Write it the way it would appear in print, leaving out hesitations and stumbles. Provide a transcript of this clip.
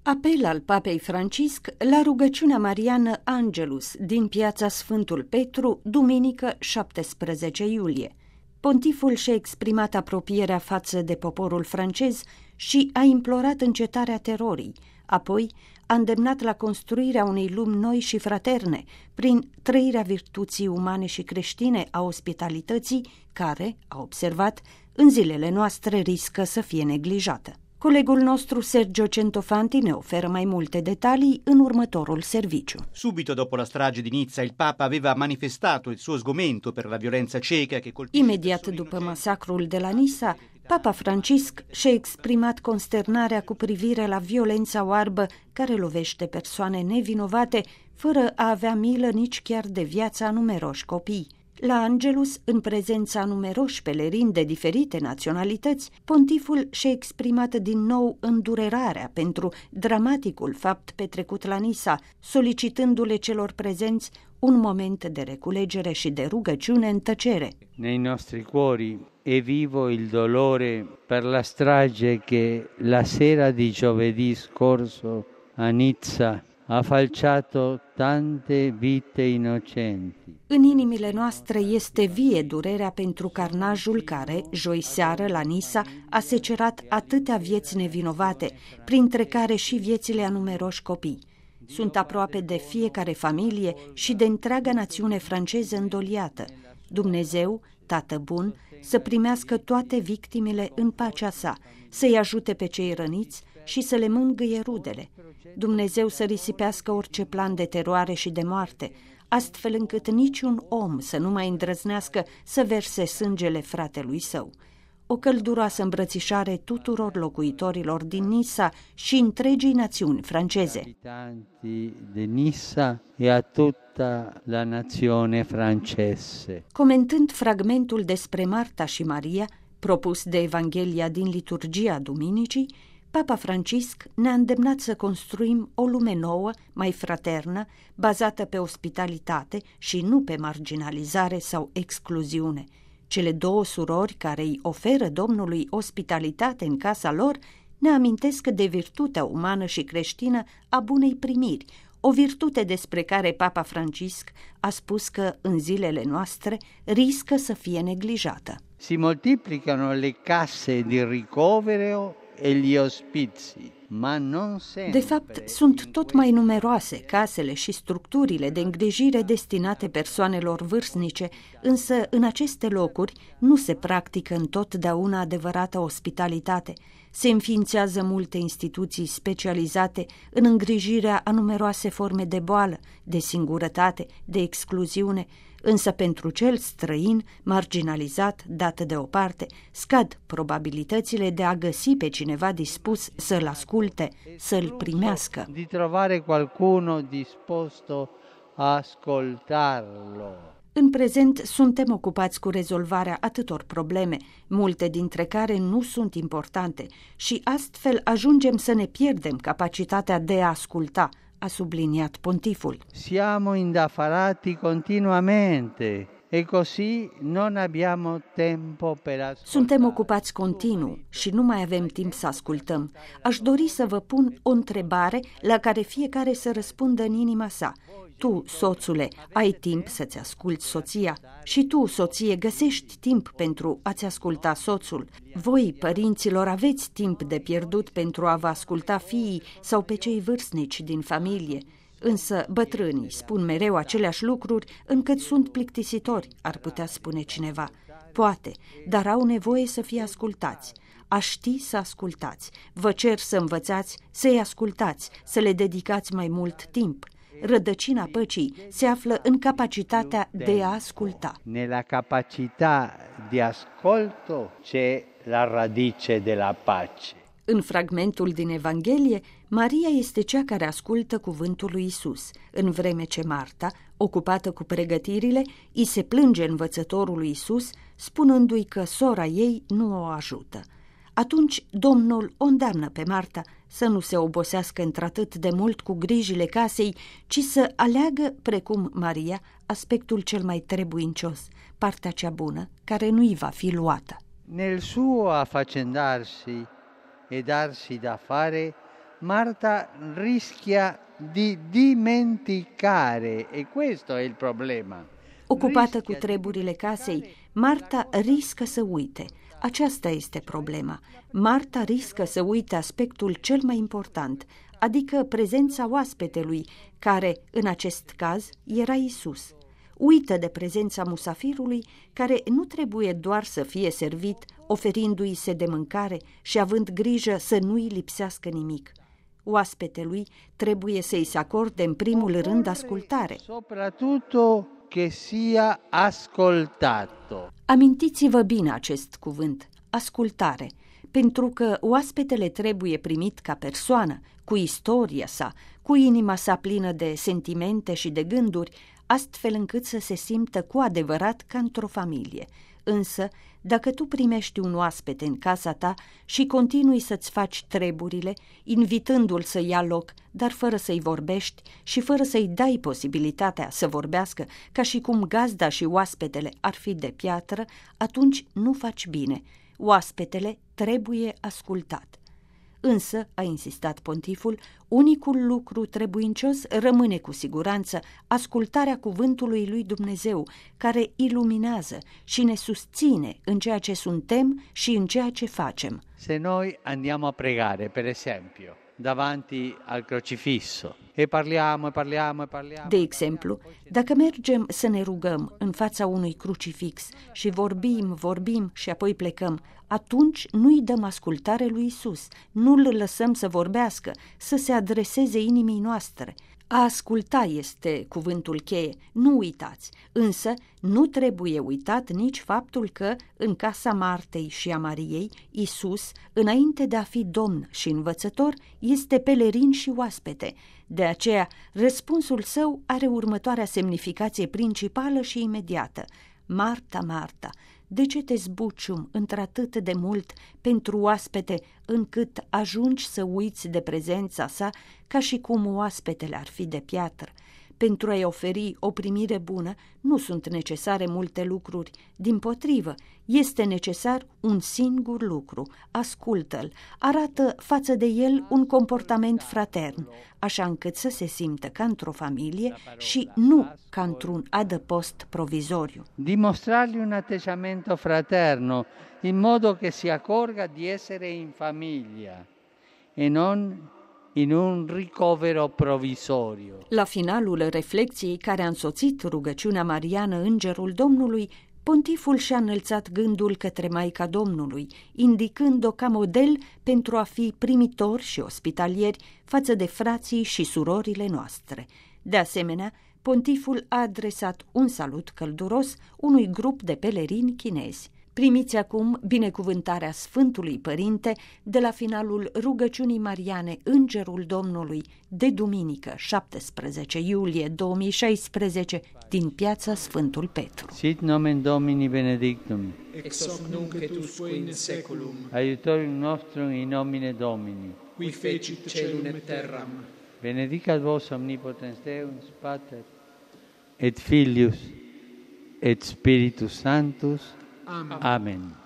Apel al Papei Francisc la rugăciunea mariană Angelus din Piața Sfântul Petru, duminică 17 iulie. Pontiful și-a exprimat apropierea față de poporul francez și a implorat încetarea terorii, apoi a îndemnat la construirea unei lumi noi și fraterne, prin trăirea virtuții umane și creștine a ospitalității, care, a observat, în zilele noastre riscă să fie neglijată. Colegul nostru Sergio Centofanti ne oferă mai multe detalii în următorul serviciu. Subito dopo la strage di Nizza, il Papa aveva manifestato il suo sgomento per la violenza cieca che colpisce. Imediat după masacrul de la Nizza, Papa Francisc și-a exprimat consternarea cu privire la violența oarbă care lovește persoane nevinovate, fără a avea milă nici chiar de viața a numeroși copii. La Angelus, în prezența a numeroși pelerini de diferite naționalități, pontiful și-a exprimat din nou îndurerarea pentru dramaticul fapt petrecut la Nizza, solicitându-le celor prezenți un moment de reculegere și de rugăciune în tăcere. Nei nostri cuori è vivo il dolore per la strage che la sera di giovedì scorso a Nizza a falciato tante vite innocenti. În inimile noastre este vie durerea pentru carnajul care, joi seară, la Nizza, a secerat atâtea vieți nevinovate, printre care și viețile a numeroși copii. Sunt aproape de fiecare familie și de întreaga națiune franceză îndoliată. Dumnezeu, Tată bun, să primească toate victimele în pacea sa, să-i ajute pe cei răniți și să le mângâie rudele. Dumnezeu să risipească orice plan de teroare și de moarte, astfel încât niciun om să nu mai îndrăznească să verse sângele fratelui său. O călduroasă îmbrățișare tuturor locuitorilor din Nizza și întregii națiuni franceze. Abitanti de Nizza e a tutta la nazione francese. Comentând fragmentul despre Marta și Maria, propus de Evanghelia din liturgia duminicii, Papa Francisc ne-a îndemnat să construim o lume nouă, mai fraternă, bazată pe ospitalitate și nu pe marginalizare sau excluziune. Cele două surori care îi oferă Domnului ospitalitate în casa lor ne amintesc de virtutea umană și creștină a bunei primiri, o virtute despre care Papa Francisc a spus că în zilele noastre riscă să fie neglijată. Si moltiplicano le case di ricovero e gli ospizi, ma non sempre. De fapt, sunt tot mai numeroase casele și structurile de îngrijire destinate persoanelor vârstnice, însă în aceste locuri nu se practică întotdeauna adevărată ospitalitate. Se înființează multe instituții specializate în îngrijirea a numeroase forme de boală, de singurătate, de excluziune, însă pentru cel străin, marginalizat, dat deoparte, scad probabilitățile de a găsi pe cineva dispus să-l asculte, să-l primească. Di trovare qualcuno disposto a ascoltarlo. În prezent suntem ocupați cu rezolvarea atâtor probleme, multe dintre care nu sunt importante, și astfel ajungem să ne pierdem capacitatea de a asculta, a subliniat pontiful. Siamo indaffarati continuamente e così non abbiamo tempo per ascoltare. Suntem ocupați continuu și nu mai avem timp să ascultăm. Aș dori să vă pun o întrebare la care fiecare să răspundă în inima sa. Tu, soțule, ai timp să-ți asculți soția și tu, soție, găsești timp pentru a-ți asculta soțul. Voi, părinților, aveți timp de pierdut pentru a vă asculta fiii sau pe cei vârstnici din familie. Însă bătrânii spun mereu aceleași lucruri încât sunt plictisitori, ar putea spune cineva. Poate, dar au nevoie să fie ascultați. A ști să ascultați. Vă cer să învățați să-i ascultați, să le dedicați mai mult timp. Rădăcina păcii se află în capacitatea de a asculta. Nella capacità di ascolto c'è la radice della pace. În fragmentul din Evanghelie, Maria este cea care ascultă cuvântul lui Isus, în vreme ce Marta, ocupată cu pregătirile, îi se plânge învățătorul lui Isus, spunându-i că sora ei nu o ajută. Atunci Domnul o îndeamnă pe Marta să nu se obosească într-atât de mult cu grijile casei, ci să aleagă, precum Maria, aspectul cel mai trebuincios, partea cea bună, care nu-i va fi luată. Nel suo affaccendarsi e darsi da fare Marta rischia di dimenticare e questo è il problema. Ocupată cu treburile casei, Marta riscă să uite. Aceasta este problema. Marta riscă să uite aspectul cel mai important, adică prezența oaspetelui, care, în acest caz, era Isus. Uită de prezența musafirului, care nu trebuie doar să fie servit, oferindu-i se de mâncare și având grijă să nu-i lipsească nimic. Oaspetelui trebuie să-i se acorde în primul rând ascultare. Soprattutto che sia ascoltato. Amintiți-vă bine acest cuvânt, ascultare, pentru că oaspetele trebuie primit ca persoană, cu istoria sa, cu inima sa plină de sentimente și de gânduri, astfel încât să se simtă cu adevărat ca într-o familie. Însă, dacă tu primești un oaspete în casa ta și continui să-ți faci treburile, invitându-l să ia loc, dar fără să-i vorbești și fără să-i dai posibilitatea să vorbească, ca și cum gazda și oaspetele ar fi de piatră, atunci nu faci bine. Oaspetele trebuie ascultat. Însă, a insistat pontiful, unicul lucru trebuincios rămâne cu siguranță ascultarea cuvântului lui Dumnezeu, care iluminează și ne susține în ceea ce suntem și în ceea ce facem. Se noi andiamo a pregare, per esempio, davanti al crocifisso e parliamo. De exemplu, dacă mergem să ne rugăm în fața unui crucifix și vorbim și apoi plecăm, atunci nu-i dăm ascultare lui Isus, nu-l lăsăm să vorbească, să se adreseze inimii noastre. A asculta este cuvântul cheie, nu uitați, însă nu trebuie uitat nici faptul că, în casa Martei și a Mariei, Isus, înainte de a fi Domn și învățător, este pelerin și oaspete. De aceea, răspunsul său are următoarea semnificație principală și imediată. Marta, Marta, de ce te zbucium într-atât de mult pentru oaspete, încât ajungi să uiți de prezența sa ca și cum oaspetele ar fi de piatră? Pentru a-i oferi o primire bună nu sunt necesare multe lucruri, dimpotrivă, este necesar un singur lucru, ascultă-l, arată față de el un comportament fratern, așa încât să se simtă ca într-o familie și nu ca într-un adăpost provizoriu. Dimostrargli un atteggiamento fraterno, in modo che si accorga di essere in famiglia e non in un ricovero provvisorio. La finalul reflecției care a însoțit rugăciunea mariană Îngerul Domnului, pontiful și-a înălțat gândul către Maica Domnului, indicând-o ca model pentru a fi primitori și ospitalieri față de frații și surorile noastre. De asemenea, pontiful a adresat un salut călduros unui grup de pelerini chinezi. Primiți acum binecuvântarea Sfântului Părinte de la finalul rugăciunii mariane Îngerul Domnului de duminică 17 iulie 2016 din piața Sfântul Petru. Sit nomen Domini benedictum. Ex hoc nunc et usque in seculum. Aiutorium nostrum in nomine Domini. Qui fecit caelum et terram. Benedicat vos omnipotens Deus, Pater, et Filius, et Spiritus Sanctus. Amen. Amen.